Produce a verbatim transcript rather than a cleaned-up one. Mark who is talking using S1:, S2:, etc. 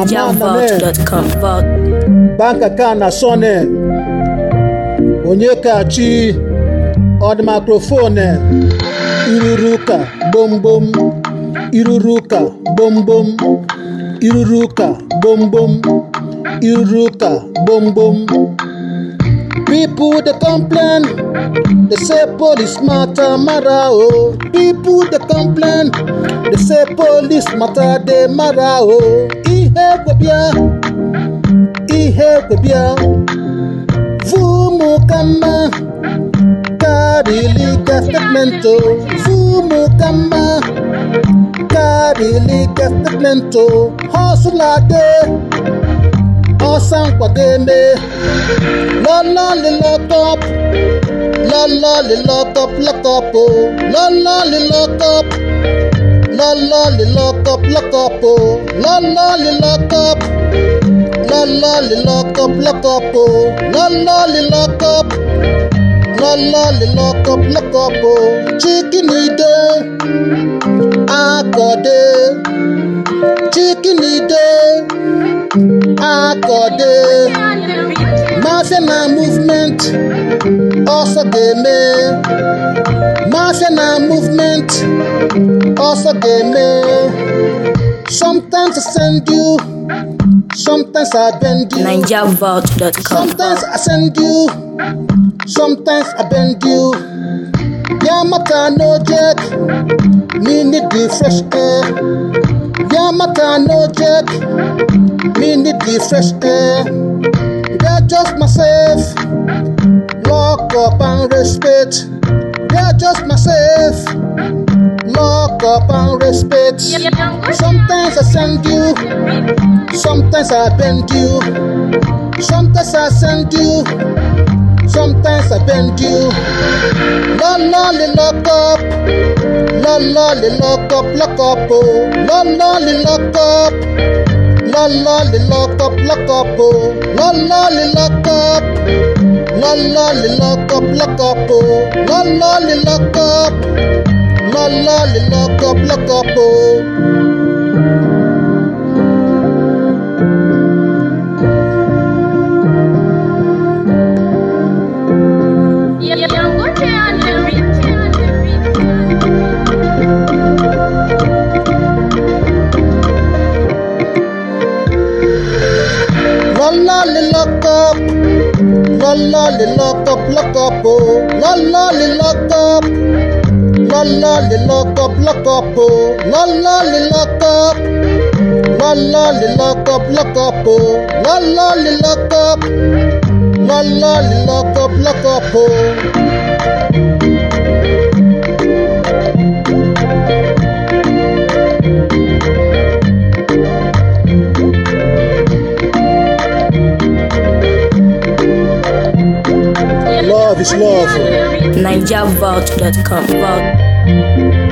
S1: Niger Vault dot com.
S2: Bank account na Sone Onyekachi on the microphone. Iruruka boom boom. Iruruka boom boom. Iruruka boom boom. Iruruka boom boom. People they complain, they say police matter matter oh. People they complain, they say police matter they matter oh. Ihe kwebia, ihe kwebia. Vumu kama karili statemento. Vumu kama karili statemento. Hustle day. Osan kwa game, la la li lock up, la la li lock up, lock up oh, la la li lock up, la la li lock up, lock up oh, la la li lock up, la la li lock up, lock up oh, la la li lock up, la la li lock up, lock up oh. Chicken day, akode, chicken day. Akode, Marshana movement, also game. Marshana movement, also game. Sometimes I send you, sometimes I bend you.
S1: Niger Vault dot com.
S2: Sometimes I send you, sometimes I bend you. Yamaka no jet, me need the fresh air. Yamaka no jet. Me need the fresh air. They're just myself. Lock up and respect. They're just myself. Lock up and respect. Sometimes I send you. Sometimes I bend you. Sometimes I send you. Sometimes I bend you. La la li lock up. La la li lock up, lock up oh. La la li lock up. La la li lock up, lock up oh. La la li lock up. La la li lock up, lock up oh. La la li lock up. La la li lock up, lock up oh. La la li lock up, la la li lock up, lock up oh. La la li lock up, la la li lock up, lock up oh. La la li lock up, la la li lock up, lock up oh. La la li lock up, la la li lock up, lock up oh. Love is love.
S1: Niger Vault dot com.